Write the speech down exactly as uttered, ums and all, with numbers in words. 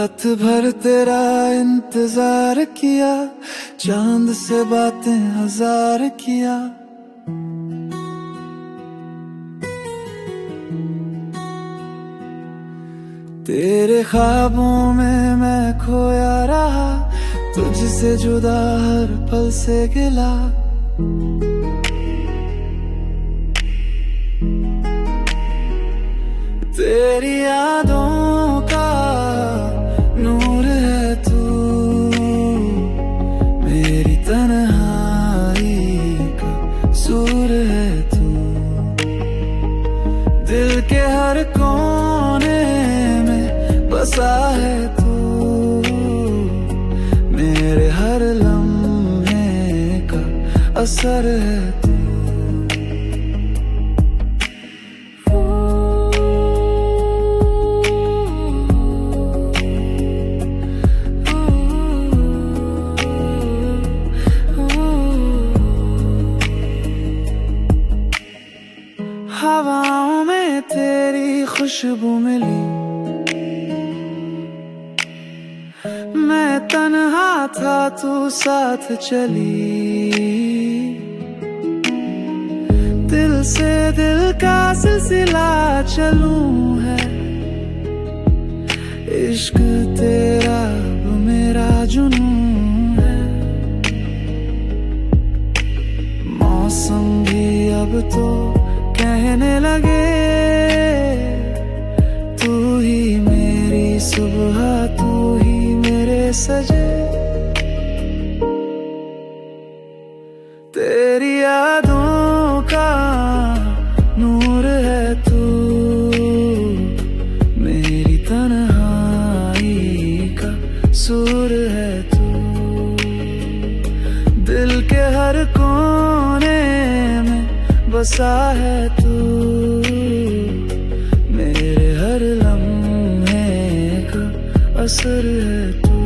रात भर तेरा इंतजार किया, चांद से बातें हजार किया। तेरे ख्वाबों में मैं खोया रहा, तुझसे जुदा हर पल से गिला। तेरी यादों का नूर है तू, मेरी तन्हाई का सूर है तू। दिल के हर कोने में बसा है तू, मेरे हर लम्हे का असर है तू। हवाओं में तेरी खुशबू मिली, मैं तन्हा था तू साथ चली। दिल से दिल का सिलसिला चलूं है, इश्क तेरा अब मेरा जुनून है। मौसम भी अब तो कहने लगे, तू ही मेरी सुबह, तू ही मेरे सजे। तेरी यादों का नूर है तू, मेरी तन्हाई का सूर है तू। दिल के हर कोने में बसा है तू, मेरे हर लम्हे का असर है तू।